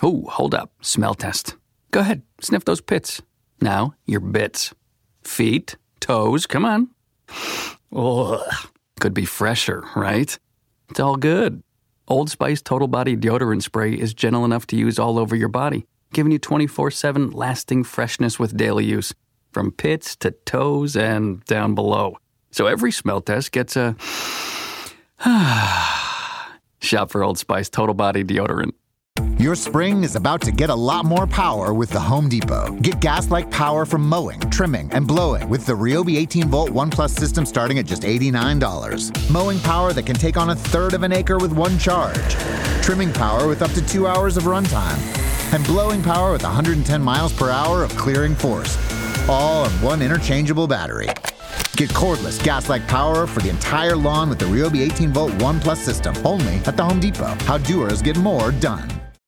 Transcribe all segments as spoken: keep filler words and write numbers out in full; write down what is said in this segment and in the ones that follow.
Oh, hold up. Smell test. Go ahead, sniff those pits. Now, your bits. Feet, toes, come on. Ugh. Could be fresher, right? It's all good. Old Spice Total Body Deodorant Spray is gentle enough to use all over your body, giving you twenty-four seven lasting freshness with daily use, from pits to toes and down below. So every smell test gets a... Shop for Old Spice Total Body Deodorant. Your spring is about to get a lot more power with the Home Depot. Get gas-like power from mowing, trimming, and blowing with the Ryobi eighteen volt One Plus system starting at just eighty-nine dollars. Mowing power that can take on a third of an acre with one charge. Trimming power with up to two hours of runtime. And blowing power with one hundred ten miles per hour of clearing force. All on one interchangeable battery. Get cordless gas-like power for the entire lawn with the Ryobi eighteen volt One Plus system. Only at the Home Depot. How doers get more done.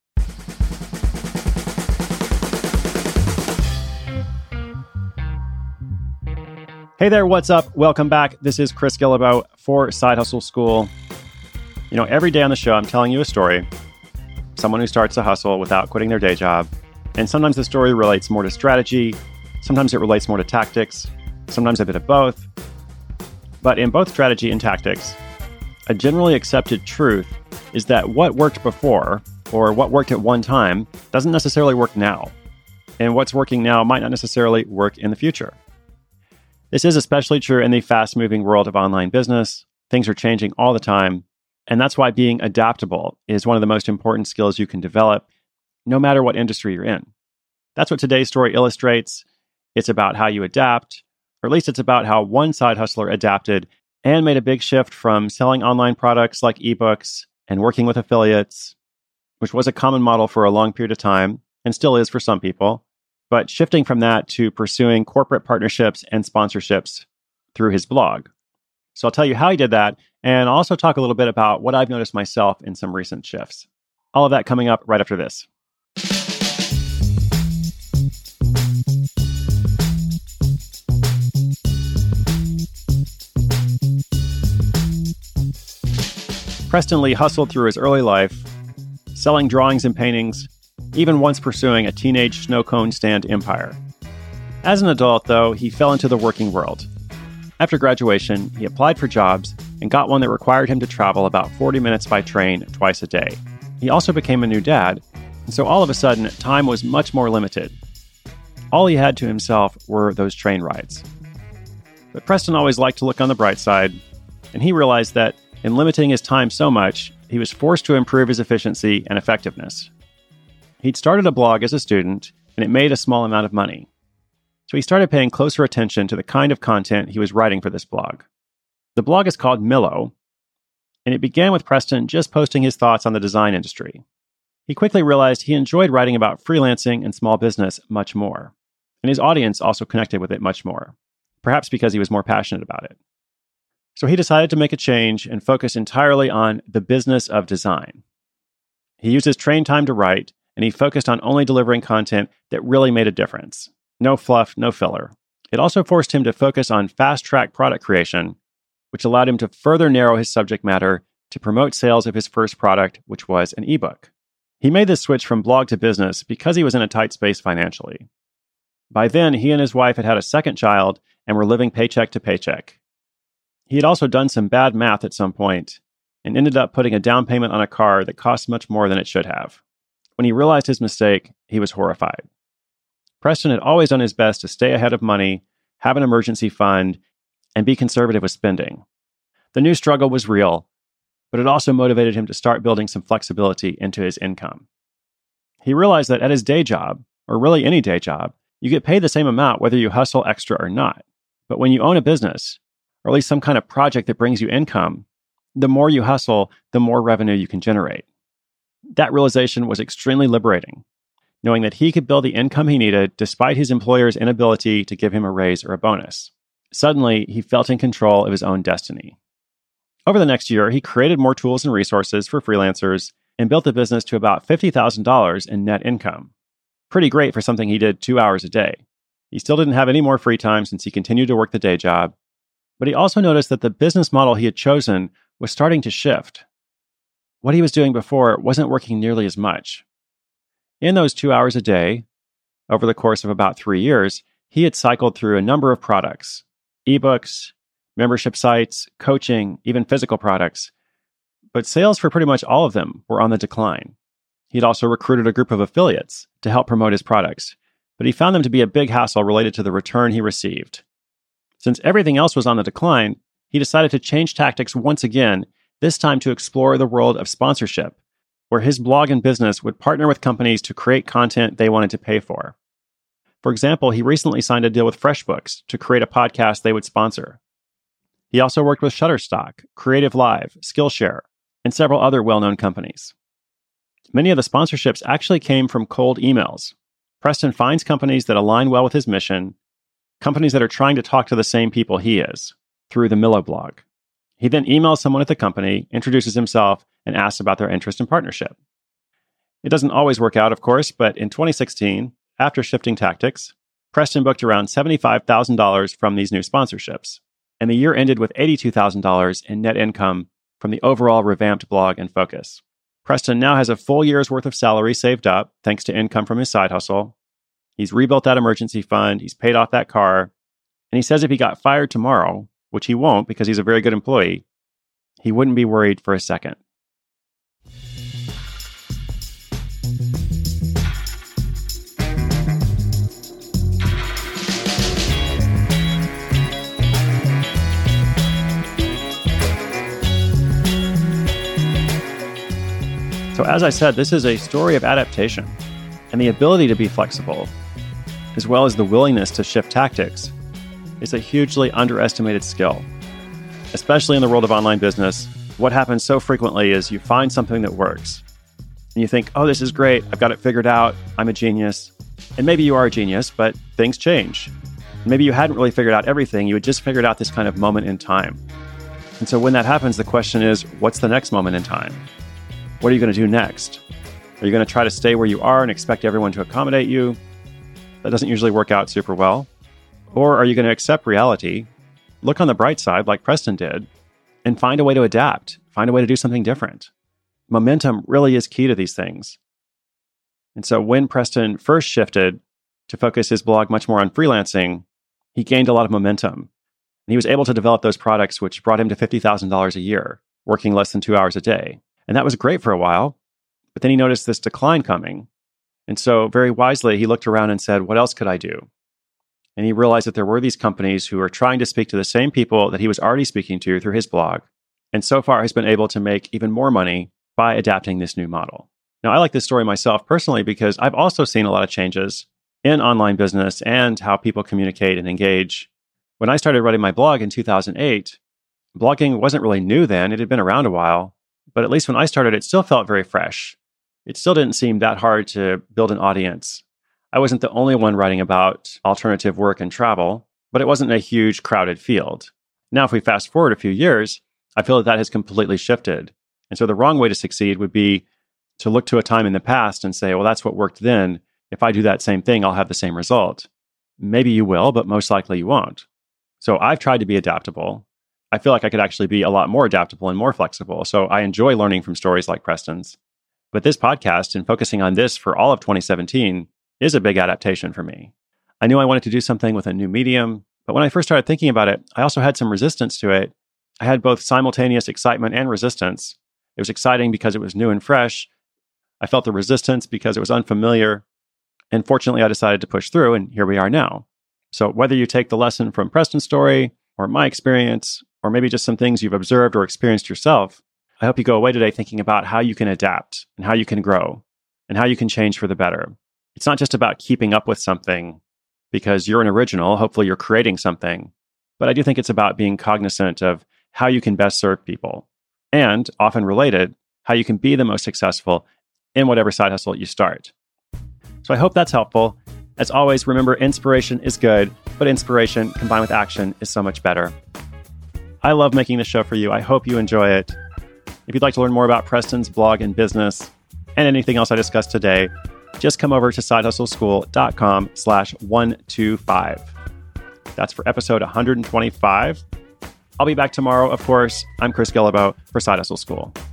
Hey there, what's up? Welcome back. This is Chris Guillebeau for Side Hustle School. You know, every day on the show, I'm telling you a story. Someone who starts a hustle without quitting their day job. And sometimes the story relates more to strategy. Sometimes it relates more to tactics. Sometimes a bit of both. But in both strategy and tactics, a generally accepted truth is that what worked before, or what worked at one time, doesn't necessarily work now. And what's working now might not necessarily work in the future. This is especially true in the fast-moving world of online business. Things are changing all the time, and that's why being adaptable is one of the most important skills you can develop, no matter what industry you're in. That's what today's story illustrates. It's about how you adapt, or at least it's about how one side hustler adapted and made a big shift from selling online products like ebooks and working with affiliates, which was a common model for a long period of time, and still is for some people, but shifting from that to pursuing corporate partnerships and sponsorships through his blog. So I'll tell you how he did that, and I'll also talk a little bit about what I've noticed myself in some recent shifts. All of that coming up right after this. Preston Lee hustled through his early life, selling drawings and paintings, even once pursuing a teenage snow cone stand empire. As an adult, though, he fell into the working world. After graduation, he applied for jobs and got one that required him to travel about forty minutes by train twice a day. He also became a new dad, and so all of a sudden, time was much more limited. All he had to himself were those train rides. But Preston always liked to look on the bright side, and he realized that in limiting his time so much, he was forced to improve his efficiency and effectiveness. He'd started a blog as a student, and it made a small amount of money. So he started paying closer attention to the kind of content he was writing for this blog. The blog is called Millo, and it began with Preston just posting his thoughts on the design industry. He quickly realized he enjoyed writing about freelancing and small business much more, and his audience also connected with it much more, perhaps because he was more passionate about it. So he decided to make a change and focus entirely on the business of design. He used his train time to write, and he focused on only delivering content that really made a difference. No fluff, no filler. It also forced him to focus on fast-track product creation, which allowed him to further narrow his subject matter to promote sales of his first product, which was an ebook. He made this switch from blog to business because he was in a tight space financially. By then, he and his wife had had a second child and were living paycheck to paycheck. He had also done some bad math at some point and ended up putting a down payment on a car that cost much more than it should have. When he realized his mistake, he was horrified. Preston had always done his best to stay ahead of money, have an emergency fund, and be conservative with spending. The new struggle was real, but it also motivated him to start building some flexibility into his income. He realized that at his day job, or really any day job, you get paid the same amount whether you hustle extra or not. But when you own a business, or at least some kind of project that brings you income, the more you hustle, the more revenue you can generate. That realization was extremely liberating, knowing that he could build the income he needed despite his employer's inability to give him a raise or a bonus. Suddenly, he felt in control of his own destiny. Over the next year, he created more tools and resources for freelancers and built the business to about fifty thousand dollars in net income. Pretty great for something he did two hours a day. He still didn't have any more free time since he continued to work the day job, but he also noticed that the business model he had chosen was starting to shift. What he was doing before wasn't working nearly as much. In those two hours a day, over the course of about three years, he had cycled through a number of products, ebooks, membership sites, coaching, even physical products. But sales for pretty much all of them were on the decline. He'd also recruited a group of affiliates to help promote his products, but he found them to be a big hassle related to the return he received. Since everything else was on the decline, he decided to change tactics once again, this time to explore the world of sponsorship, where his blog and business would partner with companies to create content they wanted to pay for. For example, he recently signed a deal with FreshBooks to create a podcast they would sponsor. He also worked with Shutterstock, Creative Live, Skillshare, and several other well-known companies. Many of the sponsorships actually came from cold emails. Preston finds companies that align well with his mission, companies that are trying to talk to the same people he is, through the Millo blog. He then emails someone at the company, introduces himself, and asks about their interest in partnership. It doesn't always work out, of course, but in twenty sixteen, after shifting tactics, Preston booked around seventy-five thousand dollars from these new sponsorships, and the year ended with eighty-two thousand dollars in net income from the overall revamped blog and focus. Preston now has a full year's worth of salary saved up thanks to income from his side hustle. He's rebuilt that emergency fund, he's paid off that car, and he says if he got fired tomorrow, which he won't because he's a very good employee, he wouldn't be worried for a second. So as I said, this is a story of adaptation, and the ability to be flexible, as well as the willingness to shift tactics, is a hugely underestimated skill. Especially in the world of online business, what happens so frequently is you find something that works, and you think, oh, this is great, I've got it figured out, I'm a genius. And maybe you are a genius, but things change. Maybe you hadn't really figured out everything, you had just figured out this kind of moment in time. And so when that happens, the question is, what's the next moment in time? What are you going to do next? Are you going to try to stay where you are and expect everyone to accommodate you? That doesn't usually work out super well. Or are you going to accept reality, look on the bright side like Preston did, and find a way to adapt, find a way to do something different? Momentum really is key to these things. And so when Preston first shifted to focus his blog much more on freelancing, he gained a lot of momentum. And he was able to develop those products which brought him to fifty thousand dollars a year, working less than two hours a day. And that was great for a while, but then he noticed this decline coming. And so very wisely, he looked around and said, what else could I do? And he realized that there were these companies who were trying to speak to the same people that he was already speaking to through his blog. And so far has been able to make even more money by adapting this new model. Now, I like this story myself personally because I've also seen a lot of changes in online business and how people communicate and engage. When I started writing my blog in two thousand eight, blogging wasn't really new then. It had been around a while. But at least when I started, it still felt very fresh. It still didn't seem that hard to build an audience. I wasn't the only one writing about alternative work and travel, but it wasn't a huge crowded field. Now, if we fast forward a few years, I feel that that has completely shifted. And so the wrong way to succeed would be to look to a time in the past and say, well, that's what worked then. If I do that same thing, I'll have the same result. Maybe you will, but most likely you won't. So I've tried to be adaptable. I feel like I could actually be a lot more adaptable and more flexible. So I enjoy learning from stories like Preston's. But this podcast and focusing on this for all of twenty seventeen is a big adaptation for me. I knew I wanted to do something with a new medium, but when I first started thinking about it, I also had some resistance to it. I had both simultaneous excitement and resistance. It was exciting because it was new and fresh. I felt the resistance because it was unfamiliar. And fortunately, I decided to push through, and here we are now. So whether you take the lesson from Preston's story or my experience, or maybe just some things you've observed or experienced yourself, I hope you go away today thinking about how you can adapt and how you can grow and how you can change for the better. It's not just about keeping up with something because you're an original. Hopefully you're creating something. But I do think it's about being cognizant of how you can best serve people and, often related, how you can be the most successful in whatever side hustle you start. So I hope that's helpful. As always, remember, inspiration is good, but inspiration combined with action is so much better. I love making this show for you. I hope you enjoy it. If you'd like to learn more about Preston's blog and business and anything else I discussed today, just come over to sidehustleschool.com slash 125. That's for episode one hundred twenty-five. I'll be back tomorrow, of course. I'm Chris Guillebeau for Side Hustle School.